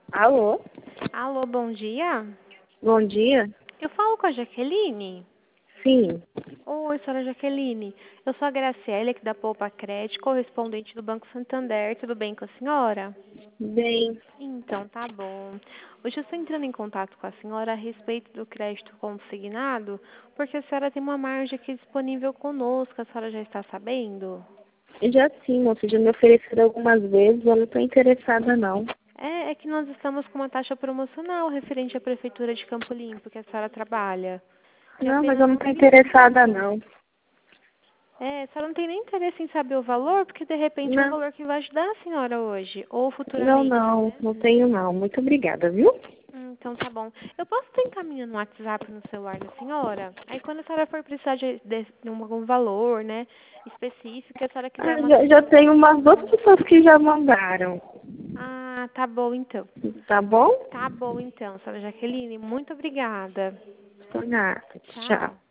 Alô? Alô, bom dia. Bom dia? Eu falo com a Jaqueline? Sim. Oi, senhora Jaqueline. Eu sou a Graciela, aqui da Poupa Crédito, correspondente do Banco Santander. Tudo bem com a senhora? Bem, Então, tá bom. Hoje eu estou entrando em contato com a senhora a respeito do crédito consignado, porque a senhora tem uma margem aqui disponível conosco. A senhora já está sabendo? já sim, moça, já me ofereceram algumas vezes, eu não estou interessada não. É que nós estamos com uma taxa promocional referente à Prefeitura de Campo Limpo, que a senhora trabalha. De Não, mas apenas eu não estou 5. interessada não. A senhora não tem nem interesse em saber o valor, porque de repente é um Não, valor que vai ajudar a senhora hoje, ou não, futuramente, não, né? não tenho não. Muito obrigada, viu? Então tá bom. Eu posso estar encaminhando um WhatsApp no celular da senhora? Aí quando a senhora for precisar de algum valor, né, específico, e a senhora quiser Ah, uma já atenção. tenho umas duas pessoas que já mandaram. Ah, tá bom então. Tá bom? Tá bom então, senhora Jaqueline. Muito obrigada. Por nada. Tchau. Tchau.